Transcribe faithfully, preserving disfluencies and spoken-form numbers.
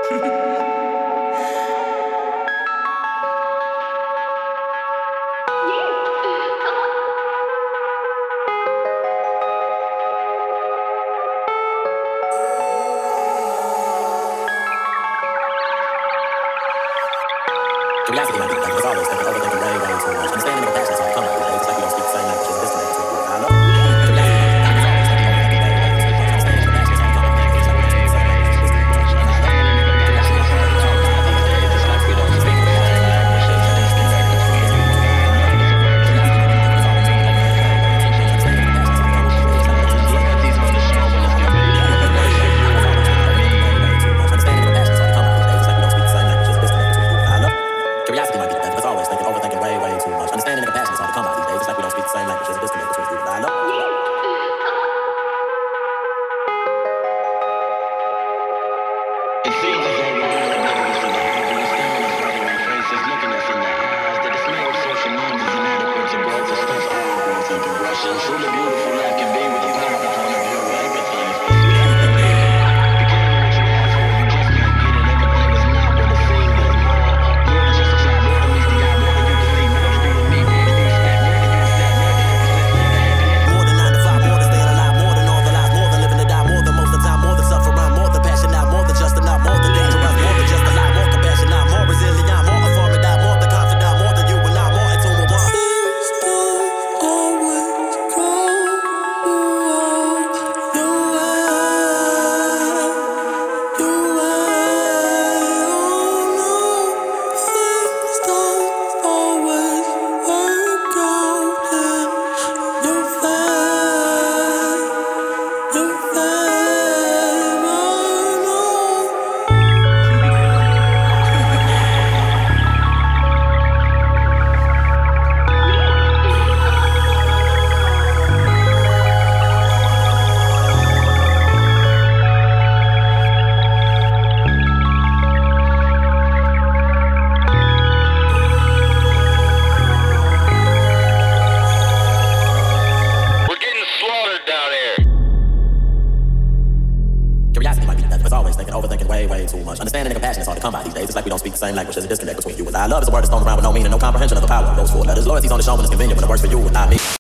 Curiosity might be like, as always, thinking, overthinking way, way too much. Understanding the passion is hard to come out these days. It's like we don't speak the same language. There's a disconnect between you and I. Love. Curiosity might be the death of us always, thinking, overthinking way, way too much. Understanding the compassion is hard to come out these days. It's like we don't speak the same language. There's a disconnect between you and I. Love. It seems as though we're all oblivious to the obvious stillness writing our faces, looking us in the eyes. The dismay of social norms is inadequate to growth. It stunts all growth and progression. Truly beautiful life can be with a powerful point of view of empathy. Curiosity might be the death of us always, thinking, overthinking way, way too much. Understanding the compassion is hard to come by these days. It's like we don't speak the same language. There's a disconnect between you and I. Love is a word that's thrown around with no meaning, no comprehension of the power of those four letters. Loyalty's only shown when it's convenient, when it works for you and not me.